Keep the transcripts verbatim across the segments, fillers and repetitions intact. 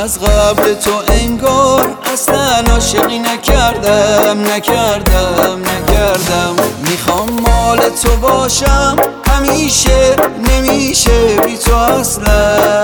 از قبل تو انگار اصلا عاشقی نکردم نکردم نکردم میخوام مال تو باشم همیشه، نمیشه بی تو اصلا.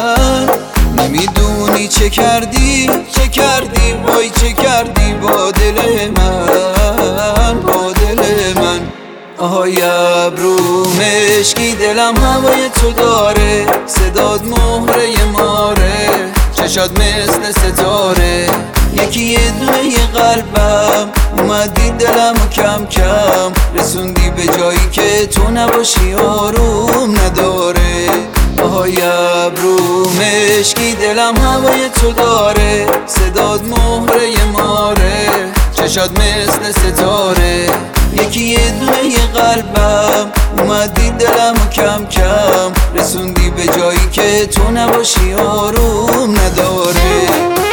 نمیدونی چه کردی چه کردی وای چه کردی با دل من با دل من. آهای ابرو مشکی دلم هوای تو داره، صداد مهره ماره، چشات مثل ستاره، یکی یه دونه یه قلبم اومدی دلمو کم کم رسوندی به جایی که تو نباشی آروم نداره. آهای ابرو مشکی دلم هوای تو داره، صداد مهره ماره، چشات مثل ستاره، یکی یه دونه یه قلبم اومدی دلمو کم کم رسوندی به جایی که تو نباشی آروم نداره.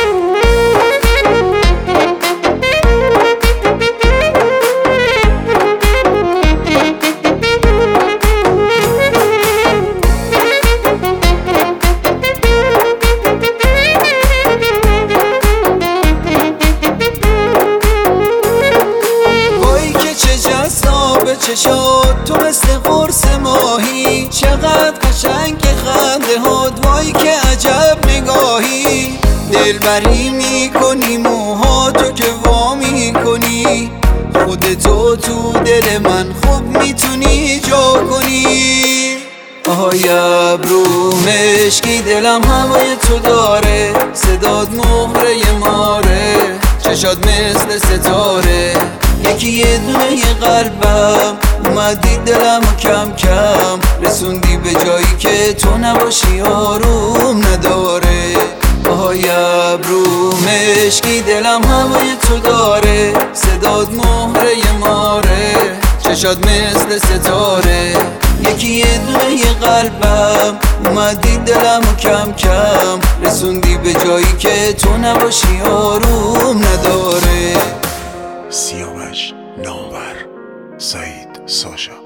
چشات تو مثل قرص ماهی، چقدر قشنگ خنده هات وای که عجب نگاهی، دلبری میکنی موهاتو که وا میکنی، خودتو تو دل من خوب میتونی جا کنی. آهای ابرو مشکی دلم هوای تو داره، صداد مهره ماره، چشات مثل ستاره، یکی یه دونه یه قلبم اومدی دلمو کم کم رسوندی به جایی که تو نباشی آروم نداره. آهای ابرو مشکی دلم هوای تو داره، صداد مهره ماره، چشات مثل ستاره، یکی یه دونه یه قلبم اومدی دلمو کم کم رسوندی به جایی که تو نباشی آروم نداره. سیاوش نامور، سعید ساشا.